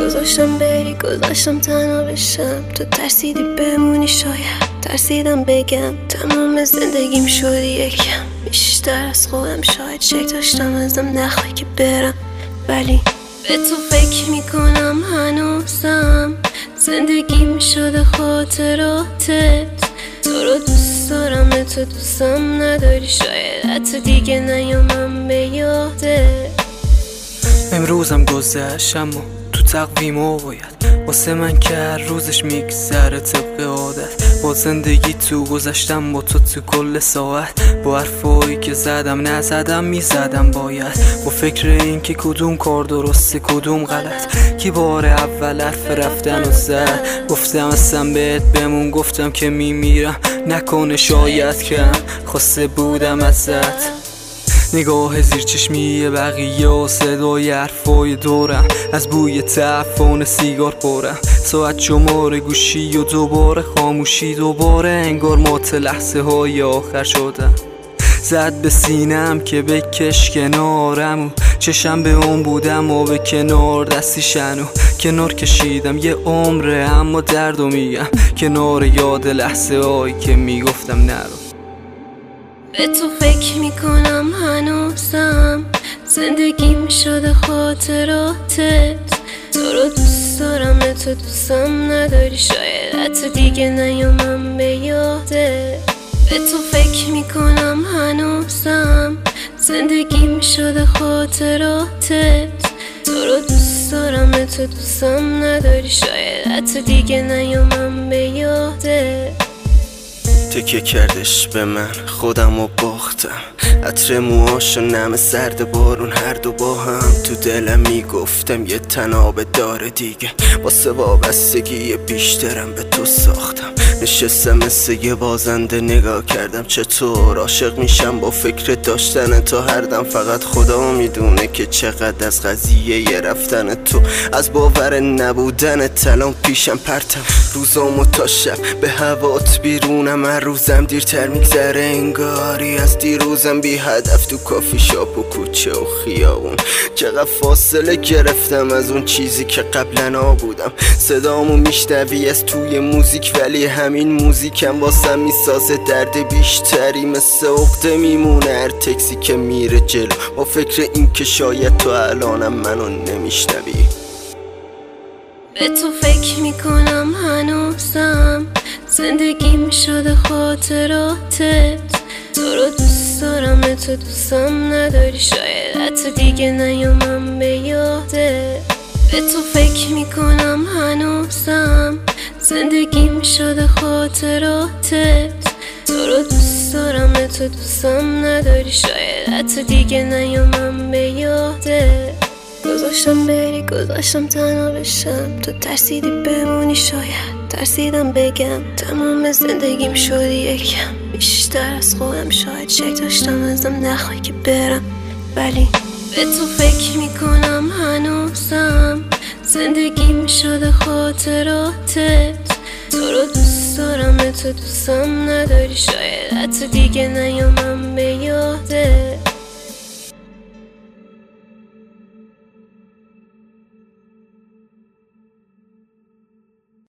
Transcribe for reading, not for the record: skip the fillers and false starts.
گذاشتم بری، گذاشتم تنها بشم، تو ترسیدی بمونی، شاید ترسیدم بگم تمام زندگیم شدی یکم بیشتر از خودم، شاید شک داشتم ازم نخوای که برم، ولی به تو فکر میکنم هنوزم، زندگیم شده خاطراتت، تو رو دوست دارم تو دوستم نداری، شاید حتی دیگه نیامم به یاده. امروزم گذشت اما تو تقویم باید واسه من که هر روزش میگذره طبق عادت، با زندگی تو گذشتم با تو کل ساعت، با حرفایی که زدم نزدم میزدم باید، با فکر این که کدوم کار درسته کدوم غلط، کی بار اول حرف رفتن و زد، گفتم اصلا بهت بمون، گفتم که میمیرم نکنه شاید کم خواسته بودم ازت، نگاه زیر چشمی بقیه و صدای حرفای دورم، از بوی تعفن سیگار پرم، ساعت شماره گوشی و دوباره خاموشی، دوباره انگار مات لحظه های آخر شدم، زد به سینم که بکش کنارم و چشم به اون بودم و به کنار دستیشن و کنار کشیدم یه عمره، اما دردو میگم کنار یاد لحظه هایی که میگفتم نرو. به تو فکر میکنم هنوزم، زندگیم شده خاطراتت، تو رو دوست دارم تو دوستم نداری، شاید حتی دیگه نیامم به یاده. به تو فکر میکنم هنوزم، زندگیم شده خاطراتت، تو رو دوست دارم تو دوستم نداری، شاید حتی دیگه نیامم به یاده. تکیه کردش به من خودم و باختم، عطر موهاشو نم سرد بارون هر دو با هم، تو دلم میگفتم یه تنابه داره دیگه، واسه وابستگی بیشترم به تو ساختم، نشستم مثل یه بازنده نگاه کردم چطور عاشق میشم با فکر داشتن تو هر دم، فقط خدا میدونه که چقدر از قضیه یه رفتن تو، از باور نبودن تلام پیشم پرتم، روزامو تا شب به هوات بیرونم، هر روزم دیرتر میگذره انگاری از دیروزم، بی هدف تو کافی شاپ و کوچه و خیابون، چقدر فاصله گرفتم از اون چیزی که قبلا بودم، صدامو میشنوی از توی موزیک ولی همین موزیکم واسم میسازه درد بیشتری، مثل عقده میمونه هر تکسی که میره جلو، با فکر این که شاید تو الانم منو نمیشنوی. به تو فکر میکنم هنوزم، زندگیم شده خاطراتت، تو رو دوست دارم تو دوستم نداری، شاید حتی دیگه نیامم به یاده. به تو فکر میکنم هنوزم، زندگیم شده خاطراتت، تو رو دوست دارم تو دوستم نداری، شاید حتی دیگه نیامم به یاده. گذاشتم بری، گذاشتم تنها بشم، تو ترسیدی بمونی، شاید ترسیدم بگم تمام زندگیم شدی یکم بیشتر از خودم، شاید شک داشتم ازم نخوای که برم، ولی به تو فکر میکنم هنوزم، زندگیم شده خاطراتت، تو رو دوست دارم تو دوستم نداری، شاید حتی دیگه نیامم به یاده.